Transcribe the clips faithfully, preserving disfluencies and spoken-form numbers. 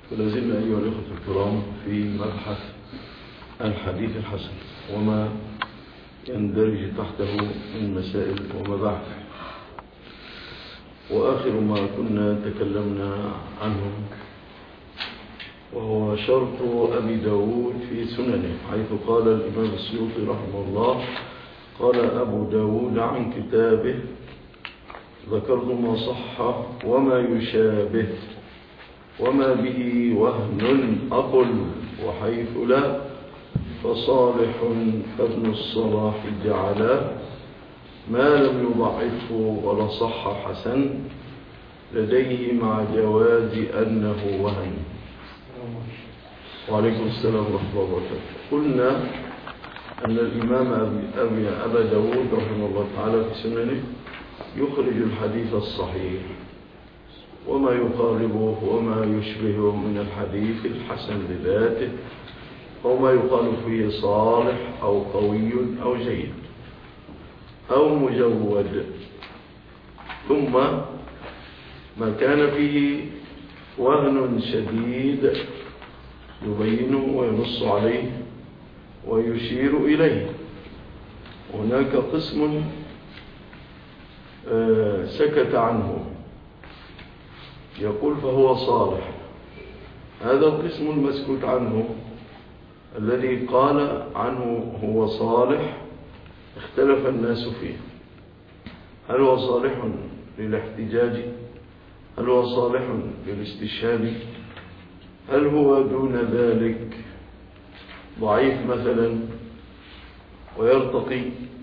فلازلنا أيها الأخوة الكرام في مبحث الحديث الحسن وما يندرج تحته من مسائل ومباحث. وآخر ما كنا تكلمنا عنه وهو شرط أبي داود في سننه، حيث قال الإمام السيوطي رحمه الله: قال أبو داود عن كتابه: ذكرت ما صح وما يشابه وما به وهن أقل، وحيث لا فصالح فابن الصلاح جعله، ما لم يضعفه ولا صح حسن لديه مع جواز أنه وهن. وعليكم السلام ورحمة الله وبركاته. قلنا أن الإمام أبي أبا داود رحمه الله تعالى في سننه يخرج الحديث الصحيح وما يقاربه وما يشبهه من الحديث الحسن لذاته، أو ما يقال فيه صالح أو قوي أو جيد أو مجود. ثم ما كان فيه وهن شديد يبينه وينص عليه ويشير إليه. هناك قسم سكت عنه يقول فهو صالح. هذا القسم المسكوت عنه الذي قال عنه هو صالح اختلف الناس فيه، هل هو صالح للاحتجاج؟ هل هو صالح للاستشهاد؟ هل هو دون ذلك ضعيف مثلا ويرتقي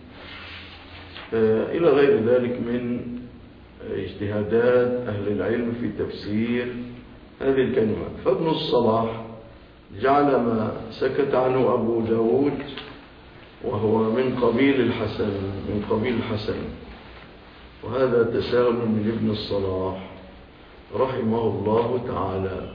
إلى غير ذلك من اجتهادات أهل العلم في تفسير هذه الكلمات؟ فابن الصلاح جعل ما سكت عنه أبو داود وهو من قبيل الحسن من قبيل الحسن وهذا تساهل من ابن الصلاح رحمه الله تعالى.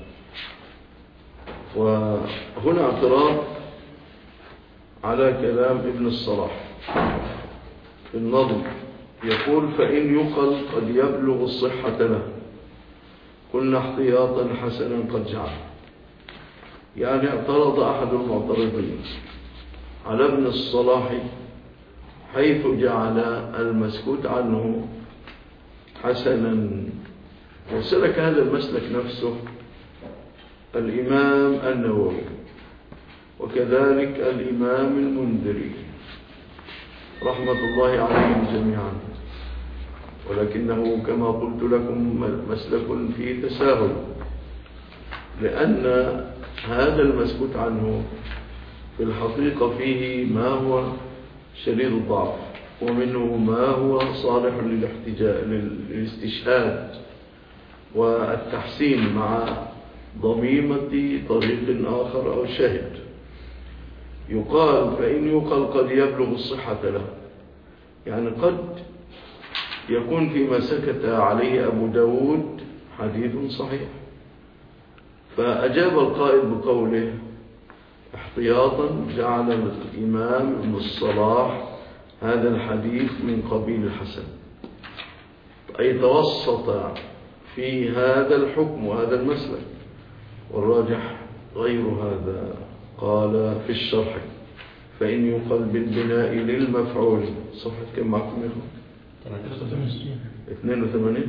وهنا اعتراض على كلام ابن الصلاح في النظم، يقول: فإن يقل قد يبلغ الصحة له قلنا احتياطا حسنا قد جعل. يعني اعترض أحد المعترضين على ابن الصلاح حيث جعل المسكوت عنه حسنا، وسلك هذا المسلك نفسه الإمام النووي وكذلك الإمام المنذري رحمة الله عليهم جميعا، ولكنه كما قلت لكم مسلك فيه تساهل، لأن هذا المسكوت عنه في الحقيقة فيه ما هو شديد الضعف، ومنه ما هو صالح للاستشهاد والتحسين مع ضميمة طريق آخر أو شاهد. يقال فإن يقال قد يبلغ الصحة له، يعني قد يكون فيما سكت عليه أبو داود حديث صحيح. فأجاب القائل بقوله احتياطا جعل الإمام ابن الصلاح هذا الحديث من قبيل الحسن، أي توسط في هذا الحكم وهذا المسلك، والراجح غير هذا. قال في الشرح: فإن يقل بالبناء للمفعول. صفحة كم معكم يا أخوان؟ اثنين وثمانين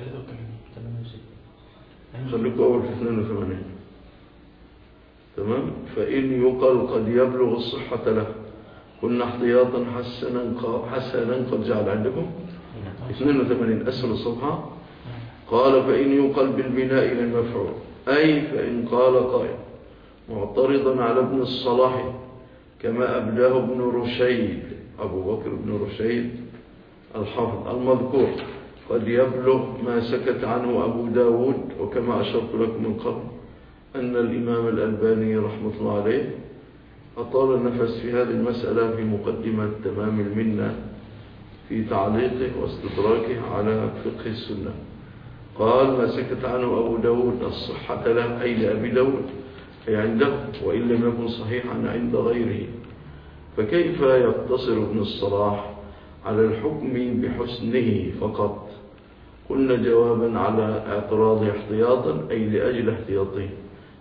خليكم أول في اثنين وثمانين. تمام. فإن يقل قد يبلغ الصحة له كنا احتياطا حسنا حسنا قد جعل عندكم اثنين وثمانين أسفل الصفحة. قال فإن يقل بالبناء للمفعول، أي فإن قال قائل معترضا على ابن الصلاح كما أبداه ابن رشيد أبو بكر بن رشيد الحافظ المذكور قد يبلغ ما سكت عنه أبو داود، وكما أشرت لكم من قبل أن الإمام الألباني رحمة الله عليه أطال النفس في هذه المسألة في مقدمة تمام المنة في تعليقه واستدراكه على فقه السنة. قال ما سكت عنه أبو داود الصحة له، أي لأبي داود، أي عنده، وإن لم يكن صحيحا عند غيره. فكيف يقتصر ابن الصلاح على الحكم بحسنه فقط؟ قلنا جوابا على اعتراض احتياطا أي لأجل احتياطه،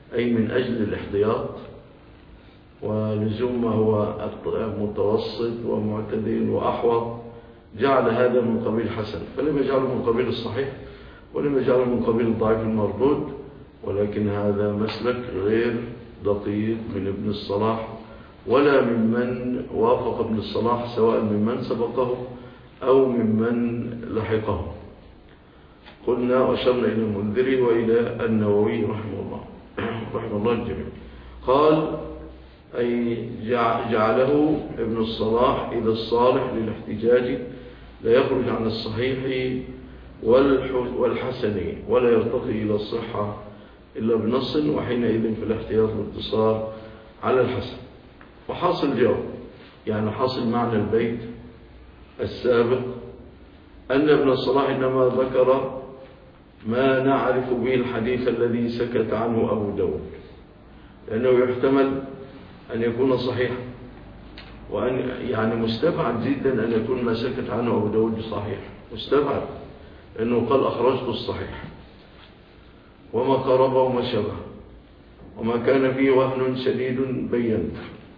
أي من أجل الاحتياط ولزوم ما هو متوسط ومعتدل وأحوط، جعل هذا من قبيل حسن، فلم يجعله من قبيل الصحيح ولم يجعله من قبيل الضعيف المردود، ولكن هذا مسلك غير دقيق من ابن الصلاح ولا ممن وافق ابن الصلاح، سواء ممن سبقه أو ممن لحقه. قلنا وأشرنا إلى المنذري وإلى النووي رحمه الله رحمه الله الجميع. قال أي جعله ابن الصلاح إذا الصالح للاحتجاج لا يخرج عن الصحيح والحسن ولا يرتقي إلى الصحة إلا بنص، وحينئذ في الاحتياط والاقتصار على الحسن. وحاصل جواب يعني حاصل معنى البيت السابق أن ابن الصلاح إنما ذكر ما نعرف به الحديث الذي سكت عنه أبو داود، لأنه يحتمل أن يكون صحيحا، وأن يعني مستبعد جدا أن يكون ما سكت عنه أبو داود صحيح، مستبعد، لأنه قال أخرجت الصحيح وما قرب وما شبه وما كان فيه وهن شديد بين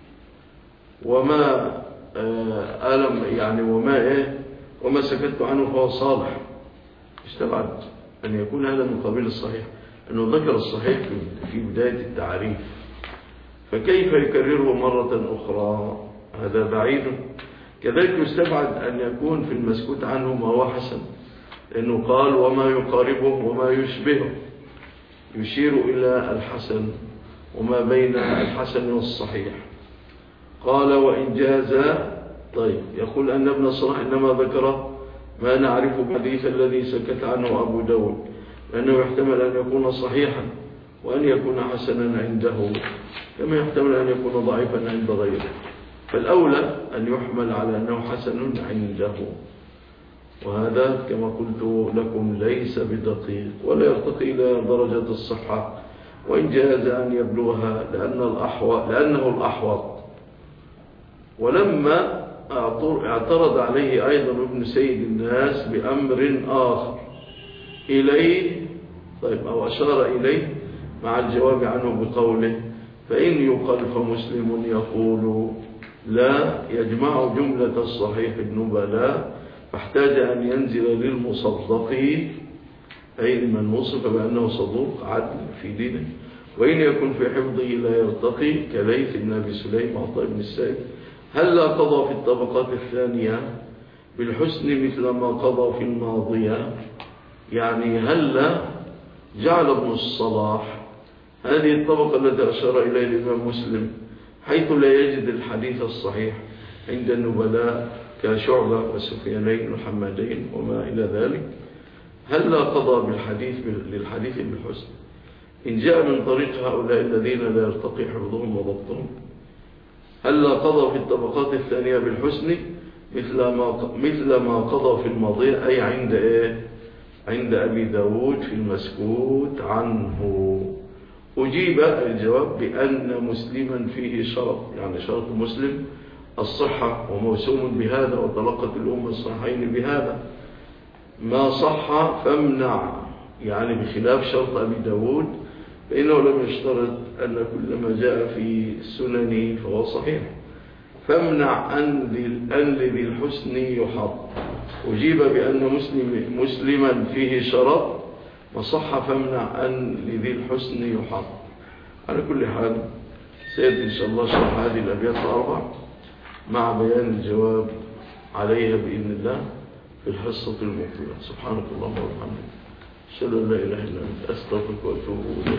وما ألم يعني وما إيه وما سكت عنه فهو صالح. استبعد أن يكون هذا من قبيل الصحيح، أنه ذكر الصحيح في بداية التعريف، فكيف يكرره مرة أخرى؟ هذا بعيد. كذلك يستبعد أن يكون في المسكوت عنه ما هو حسن، لأنه قال وما يقاربه وما يشبهه، يشير إلى الحسن وما بين الحسن والصحيح. قال وإن جاز، طيب يقول أن ابن الصلاح إنما ذكر ما نعرف الحديث الذي سكت عنه أبو داود، لأنه يحتمل أن يكون صحيحا وأن يكون حسنا عنده، كما يحتمل أن يكون ضعيفا عند غيره، فالأولى أن يحمل على أنه حسن عنده. وهذا كما قلت لكم ليس بدقيق ولا يرتقي إلى درجة الصحة، وإن جاز أن يبلغها لأن الأحوط لأنه الأحوط. ولما اعترض عليه أيضا ابن سيد الناس بأمر آخر إليه، طيب أو أشار إليه مع الجواب عنه بقوله فإن يقل فمسلم يقول لا يجمع جملة الصحيح النبلاء، فاحتاج أن ينزل للمصدق أي لمن وصف بأنه صدوق عدل في دينه، وإن يكن في حفظه لا يرتقي كليث بن أبي سليم وعطاء بن السائب. هل قضى في الطبقات الثانية بالحسن مثل ما قضى في الماضية؟ يعني هل جعل ابن الصلاح هذه الطبقة التي أشار إليه الإمام مسلم حيث لا يجد الحديث الصحيح عند النبلاء كشعبة وسفيانين وحمادين وما إلى ذلك، هل قضى بالحديث للحديث بالحسن إن جاء من طريق هؤلاء الذين لا يرتقي حفظهم وضبطهم؟ هل قضى في الطبقات الثانية بالحسن مثل ما مثل ما قضى في الماضية، أي عند إيه؟ عند أبي داود في المسكوت عنه؟ أجيب الجواب بأن مسلما فيه شرط، يعني شرط مسلم الصحة وموسوم بهذا، وطلقت الأمة الصحيحين بهذا. ما صح فامنع، يعني بخلاف شرط أبي داود فإنه لم يشترط أن كل ما جاء في السنن فهو صحيح. فامنع أن لذي الحسن يحط. أجيب بأن مسلم مسلما فيه شرط وصح فامنع أن لذي الحسن يحط. على كل حال سيأتي إن شاء الله شرح هذه الأبيات الأربع مع بيان الجواب عليها بإذن الله في الحصة المقبلة. سبحانك اللهم وبحمدك، أشهد أن لا إله إلا أنت، أستغفرك وأتوب إليك.